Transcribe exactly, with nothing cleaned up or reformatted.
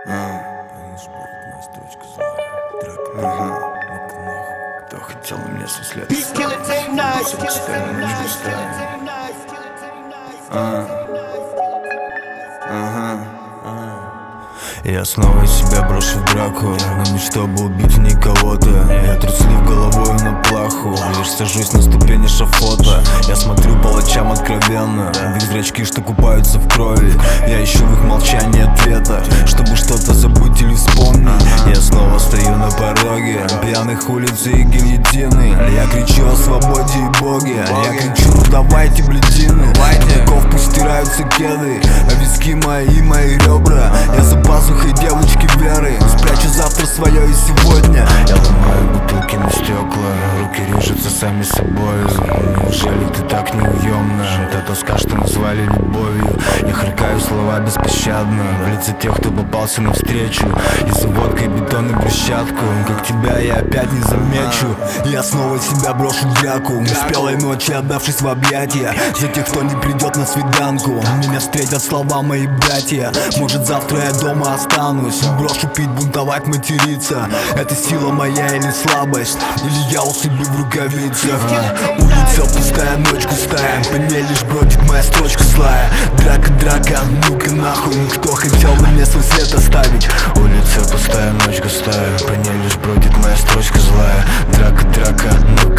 Конечно, будет моя строчка злая. Драка, ага, ну-ка нахуй. Кто хотел на мне свой след оставить? Сочетание ночью ставим. Ага, ага. Я снова себя брошу в драку, но не чтобы убить никого-то. Я труслив головой на плаху, лишь сажусь на ступени шафота. Я смотрю палачам откровенно, в их зрачки, что купаются в крови. Я ищу в их молчании ответа, чтобы что-то забыть или вспомнить. Я снова стою на пороге пьяных улиц и гильотины. Я кричу о свободе и боге, я кричу: ну давайте, блядины. Таков пусть стираются кеды, а виски мои, мои ребра. Я за пазухой девочки веры, спрячу завтра свое и сегодня. Я ломаю бутылки на стекла, руки режутся сами собой. Неужели ты так неуемна? Та тоска, что назвали любовью. Я харкаю слова беспощадно в лице тех, кто попался навстречу. И за водкой бетон и брусчатку, как тебя я опять не замечу. Я снова себя брошу в драку, спелой ночи отдавшись в объятия. За тех, кто не придет на свиданку, меня встретят слова мои братья. Может завтра я дома останусь, брошу пить, бунтовать, материться. Это сила моя или слабость, или я у судьбы в рукавицах. Улица пустая, ночь густая, по ней лишь бродит моя строчка злая. Драка, драка, ну-ка нахуй, кто хотел на мне свой след оставить? Улица пустая, ночь густая, по ней лишь бродит моя строчка злая. Драка, драка, ну